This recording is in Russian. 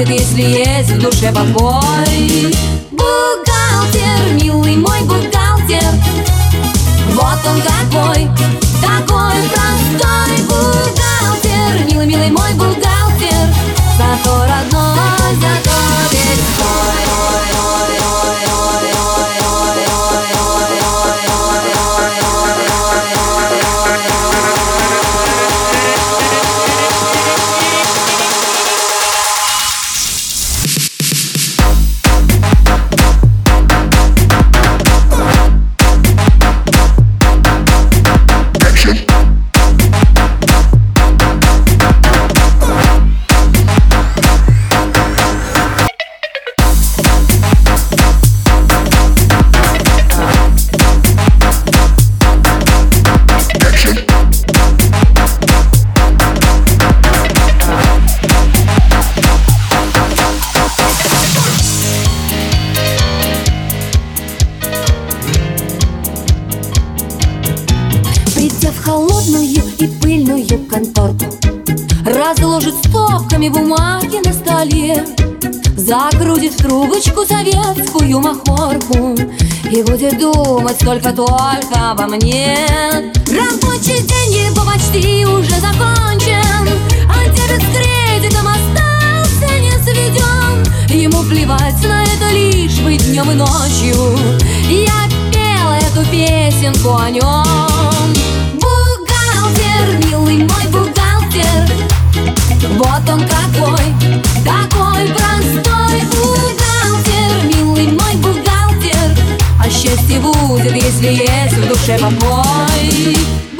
будет, если есть в душе покой. Бухгалтер, милый мой бухгалтер, вот он какой, такой простой. Бухгалтер, милый, милый мой бухгалтер, зато родной, зато весь твой. Придя в холодную и пыльную конторку, разложит стопками бумаги на столе, загрузит в трубочку советскую махорку и будет думать только обо мне. Рабочий день его почти уже закончен, а дебет с кредитом остался не сведен. Ему плевать на это, лишь бы днем и ночью я пела эту песенку о нем. Бухгалтер, милый мой бухгалтер, вот он какой, такой простой. Бухгалтер, милый мой бухгалтер, а счастье будет, если есть в душе покой.